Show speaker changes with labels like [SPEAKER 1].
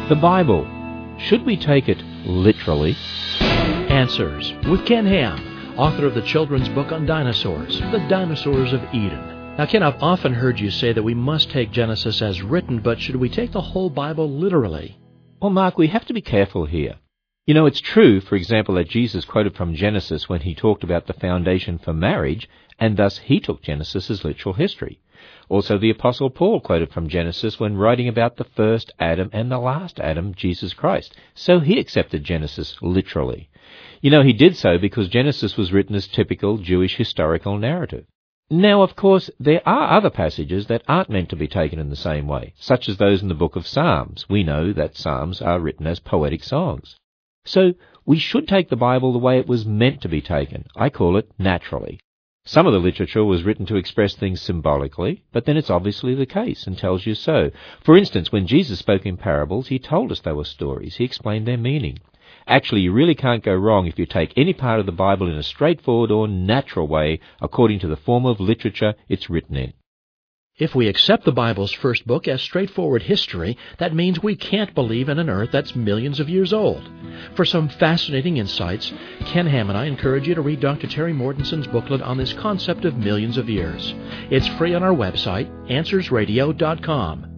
[SPEAKER 1] The Bible. Should we take it literally?
[SPEAKER 2] Answers with Ken Ham, author of the children's book on dinosaurs, The Dinosaurs of Eden. Now, Ken, I've often heard you say that we must take Genesis as written, but should we take the whole Bible literally?
[SPEAKER 1] Well, Mark, we have to be careful here. You know, it's true, for example, that Jesus quoted from Genesis when he talked about the foundation for marriage, and thus he took Genesis as literal history. Also, the Apostle Paul quoted from Genesis when writing about the first Adam and the last Adam, Jesus Christ. So he accepted Genesis literally. You know, he did so because Genesis was written as typical Jewish historical narrative. Now, of course, there are other passages that aren't meant to be taken in the same way, such as those in the book of Psalms. We know that Psalms are written as poetic songs. So we should take the Bible the way it was meant to be taken. I call it naturally. Some of the literature was written to express things symbolically, but then it's obviously the case and tells you so. For instance, when Jesus spoke in parables, he told us they were stories. He explained their meaning. Actually, you really can't go wrong if you take any part of the Bible in a straightforward or natural way according to the form of literature it's written in.
[SPEAKER 2] If we accept the Bible's first book as straightforward history, that means we can't believe in an earth that's millions of years old. For some fascinating insights, Ken Ham and I encourage you to read Dr. Terry Mortenson's booklet on this concept of millions of years. It's free on our website, AnswersRadio.com.